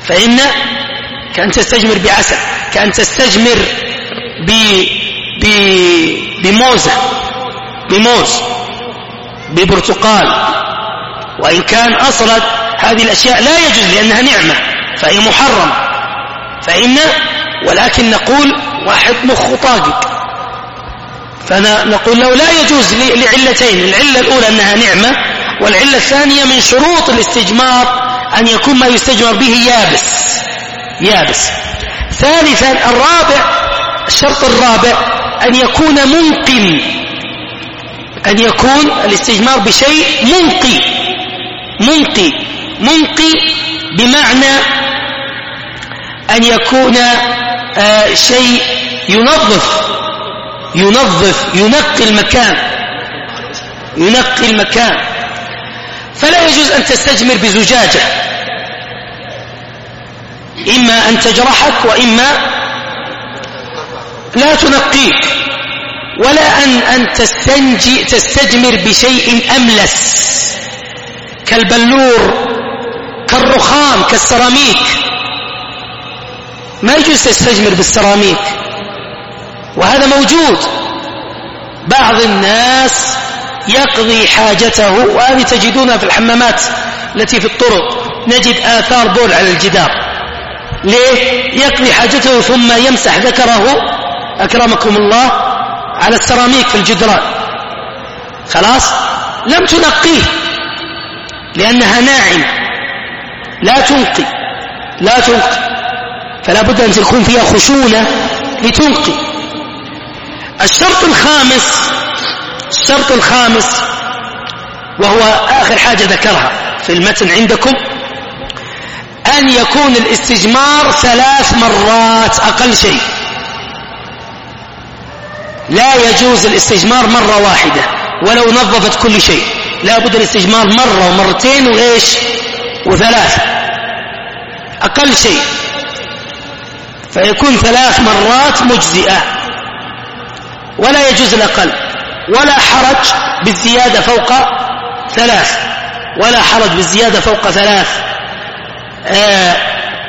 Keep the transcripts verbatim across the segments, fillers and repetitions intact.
فإن كأن تستجمر بعسل، كأن تستجمر ب... ب... بموزة بموز ببرتقال، وإن كان أصلا هذه الأشياء لا يجوز لأنها نعمة فهي محرمة، فإن ولكن نقول واحد مخه طاقق، فنقول له لا يجوز لعلتين: العلة الأولى أنها نعمة، والعلة الثانية من شروط الاستجمار أن يكون ما يستجمر به يابس يابس. ثالثا الرابع، الشرط الرابع أن يكون منقي، أن يكون الاستجمار بشيء منقي منقي منقي بمعنى أن يكون آه شيء ينظف ينظف ينقي المكان ينقي المكان فلا يجوز أن تستجمر بزجاجة، إما أن تجرحك وإما لا تنقيك، ولا أن, أن تستنجي تستجمر بشيء أملس كالبلور كالرخام كالسراميك، ما يجوز تستجمر بالسراميك، وهذا موجود. بعض الناس يقضي حاجته، وهذه تجدونها في الحمامات التي في الطرق، نجد آثار بول على الجدار. ليه؟ يقضي حاجته ثم يمسح ذكره أكرمكم الله على السراميك في الجدران، خلاص لم تنقيه لأنها ناعمة لا تنقي لا تنقي فلا بد أن تكون فيها خشونة لتنقي. الشرط الخامس الشرط الخامس وهو آخر حاجة ذكرها في المتن عندكم، أن يكون الاستجمار ثلاث مرات أقل شيء. لا يجوز الاستجمار مرة واحدة ولو نظفت كل شيء، لا بد الاستجمار مرة ومرتين وإيش وثلاث أقل شيء، فيكون ثلاث مرات مجزئة، ولا يجوز الأقل، ولا حرج بالزيادة فوق ثلاث ولا حرج بالزيادة فوق ثلاث آه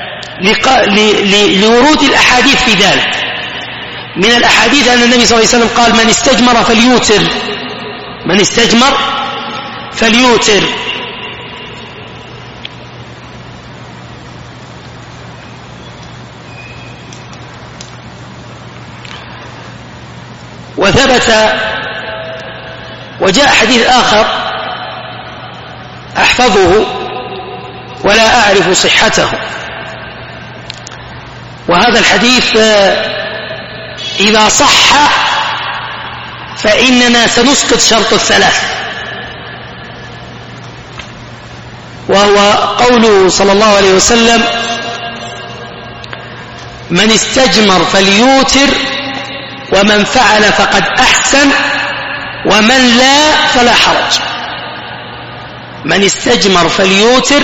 لورود الأحاديث في ذلك. من الأحاديث أن النبي صلى الله عليه وسلم قال: من استجمر فليوتر من استجمر فليوتر. وثبت وجاء حديث آخر أحفظه ولا أعرف صحته، وهذا الحديث إذا صح فإننا سنسقط شرط الثلاث، وهو قوله صلى الله عليه وسلم: من استجمر فليوتر ومن فعل فقد أحسن ومن لا فلا حرج. من استجمر فليوتر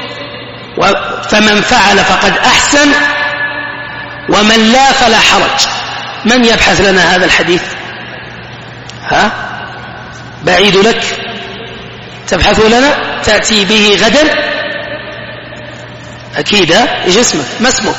فمن فعل فقد أحسن ومن لا فلا حرج. من يبحث لنا هذا الحديث؟ ها بعيد لك تبحث لنا، تأتي به غدا أكيد. إيش اسمك؟ ما اسمك؟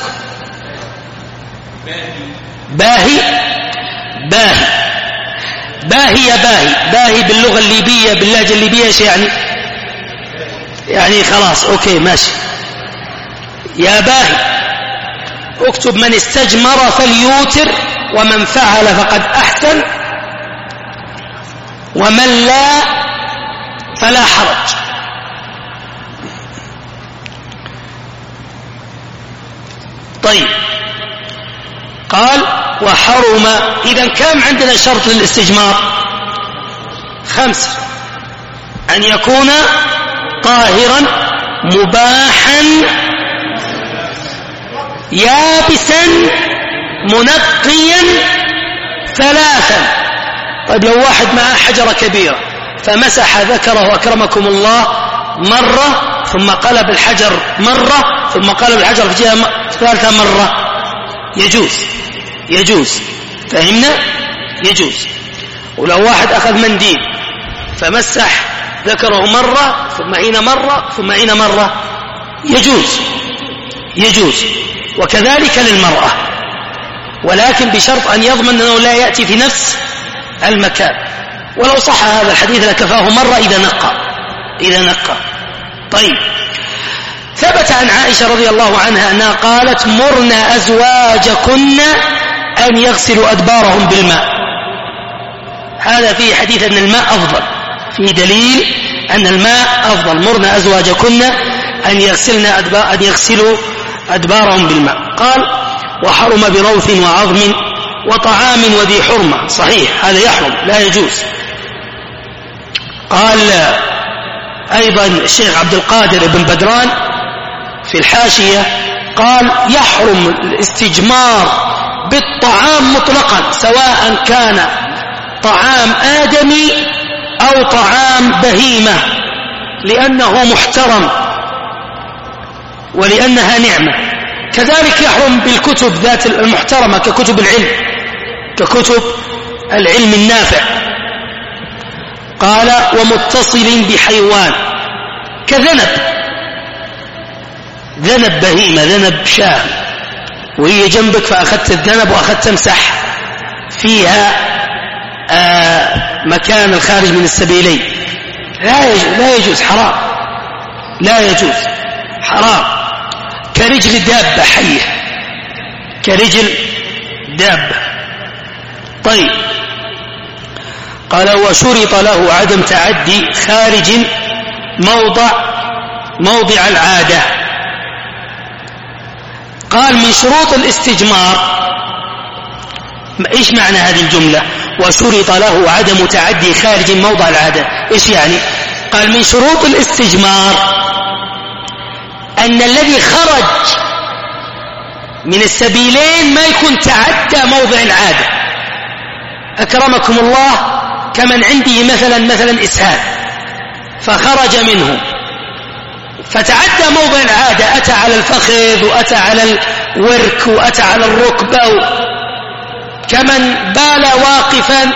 باهي باهي باهي يا باهي باهي باللغة الليبية باللهجة الليبية ايش يعني؟ يعني خلاص اوكي ماشي. يا باهي اكتب: من استجمر فليوتر ومن فعل فقد أحسن ومن لا فلا حرج. طيب، قال: وحرم. إذا كم عندنا شرط للاستجمار؟ خمسة: أن يكون طاهرا مباحا يابسا منقيا ثلاثا. طيب لو واحد معه حجرة كبيرة فمسح ذكره أكرمكم الله مرة، ثم قلب الحجر مرة، ثم قلب الحجر في جهة ثالثة مرة، يجوز يجوز فهمنا؟ يجوز. ولو واحد أخذ منديل فمسح ذكره مرة ثم هنا مرة ثم هنا مرة، يجوز يجوز، وكذلك للمرأة، ولكن بشرط أن يضمن أنه لا يأتي في نفس المكان. ولو صح هذا الحديث لكفاه مرة إذا نقى إذا نقى طيب. ثبت عن عائشة رضي الله عنها أنها قالت: مرنا أزواجكن أن يغسلوا أدبارهم بالماء. هذا فيه حديث أن الماء أفضل، فيه دليل أن الماء أفضل. مرنا أزواجكن أن يغسلن أدبار أن يغسلوا أدبارهم بالماء. قال: وحرم بروث وعظم وطعام وذي حرمة. صحيح، هذا يحرم لا يجوز. قال أيضا الشيخ عبد القادر بن بدران في الحاشية قال: يحرم الاستجمار بالطعام مطلقا، سواء كان طعام آدمي أو طعام بهيمة، لأنه محترم ولأنها نعمة. كذلك يحرم بالكتب ذات المحترمة ككتب العلم ككتب العلم النافع. قال: ومتصل بحيوان كذنب، ذنب بهيمة، ذنب شاه، وهي جنبك فأخذت الذنب وأخذت تمسح فيها آه مكان الخارج من السبيلين، لا يجوز, لا يجوز حرام، لا يجوز حرام. كرجل دابة حية، كرجل دابة. طيب. قال: وشرط له عدم تعدي خارج موضع موضع العادة. قال: من شروط الاستجمار، ايش معنى هذه الجملة؟ وشرط له عدم تعدي خارج موضع العادة، ايش يعني؟ قال: من شروط الاستجمار أن الذي خرج من السبيلين ما يكون تعدى موضع العادة. أكرمكم الله، كمن عنده مثلا مثلا إسهال فخرج منه فتعدى موضع العادة، أتى على الفخذ وأتى على الورك وأتى على الركبة، كمن بال واقفا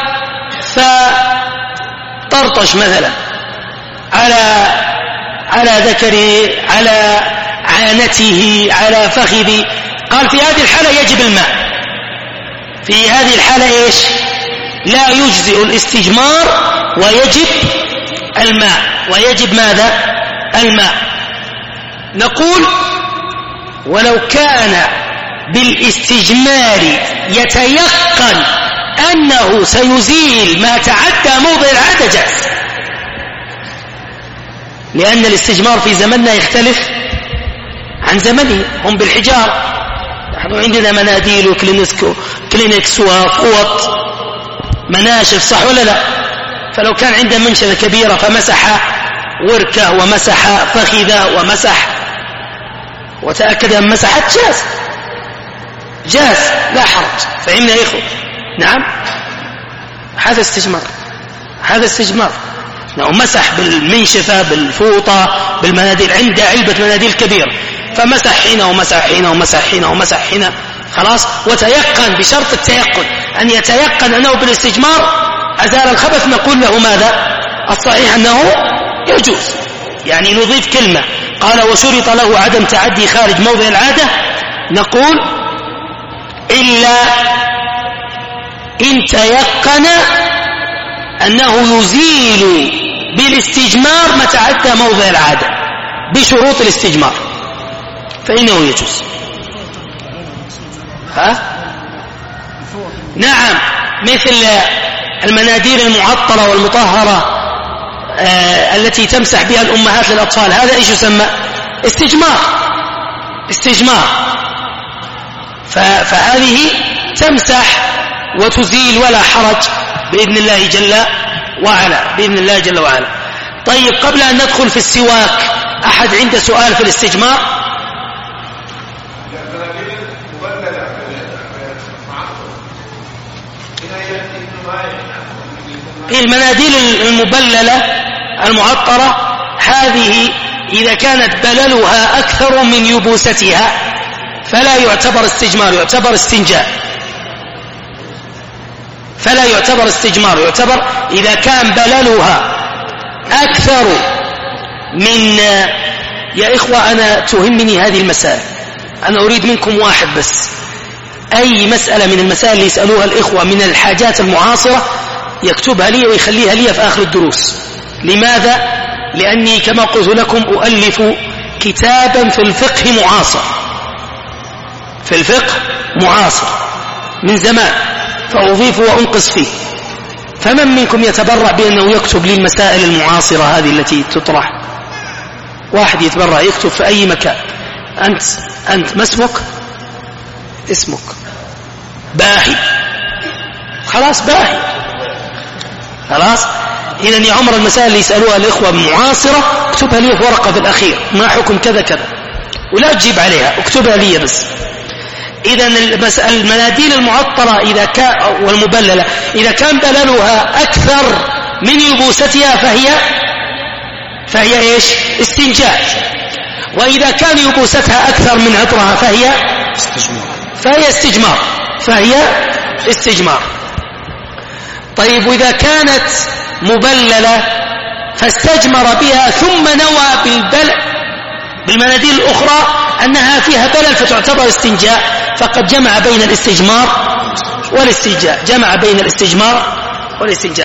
فطرطش مثلا على على ذكره، على عانته، على فخذه. قال: في هذه الحالة يجب الماء. في هذه الحالة إيش؟ لا يجزئ الاستجمار ويجب الماء. ويجب ماذا؟ الماء. نقول: ولو كان بالاستجمار يتيقن أنه سيزيل ما تعدى موضع العادة جاز، لأن الاستجمار في زمننا يختلف عن زمنه. هم بالحجارة، نحن عندنا مناديل وكلينكس وفوط مناشف، صح ولا لا؟ فلو كان عنده منشفة كبيرة فمسح وركه ومسح فخذه ومسح وتأكد أن مسحت، جاز جاز لا حرج. فهمنا يا إخوة؟ نعم، هذا استجمار، هذا استجمار. لو مسح بالمنشفة بالفوطة بالمناديل، عنده علبة مناديل كبيرة فمسح هنا ومسح هنا ومسح هنا ومسح هنا، خلاص. وتيقن، بشرط التيقن أن يتيقن أنه بالاستجمار أزال الخبث، نقول له ماذا؟ الصحيح أنه يجوز. يعني نضيف كلمة. قال: وشرط له عدم تعدي خارج موضع العادة، نقول: إلا إن تيقن أنه يزيل بالاستجمار ما تعدى موضع العادة بشروط الاستجمار، فإنه يجوز. ها؟ نعم، مثل المناديل المعطرة والمطهرة آه التي تمسح بها الأمهات للأطفال، هذا إيش يسمى؟ استجمار. استجمار. فهذه تمسح وتزيل ولا حرج بإذن الله جل وعلا، بإذن الله جل وعلا. طيب، قبل أن ندخل في السواك، أحد عنده سؤال في الاستجمار؟ المناديل المبللة المعطرة هذه إذا كانت بللها أكثر من يبوستها فلا يعتبر استجمار، يعتبر استنجاء. فلا يعتبر استجمار، يعتبر إذا كان بللها أكثر من. يا إخوة، أنا تهمني هذه المسائل، أنا أريد منكم واحد بس، أي مسألة من المسائل اللي يسألوها الإخوة من الحاجات المعاصرة يكتبها لي ويخليها لي في آخر الدروس. لماذا؟ لأني كما قلت لكم أؤلف كتابا في الفقه معاصر، في الفقه معاصر من زمان، فأضيف وأنقص فيه. فمن منكم يتبرع بأنه يكتب لي المسائل المعاصرة هذه التي تطرح؟ واحد يتبرع يكتب في أي مكان. أنت أنت ما اسمك؟ اسمك باهي، خلاص باهي، خلاص. إذن يا عمر المسائل اللي يسألوها الإخوة معاصرة اكتبها لي في ورقة في الأخير، ما حكم كذا كذا، ولا تجيب عليها، اكتبها لي بس. إذن المناديل المعطرة إذا كان والمبللة إذا كان بللها أكثر من يبوستها فهي فهي إيش؟ استنجاء. وإذا كان يبوستها أكثر من عطرها فهي استجمار فهي استجمار فهي استجمار. طيب، وإذا كانت مبللة فاستجمر بها ثم نوى بالبل بالمناديل الأخرى أنها فيها بلل فتعتبر استنجاء، فقد جمع بين الاستجمار والاستنجاء، جمع بين الاستجمار والاستنجاء.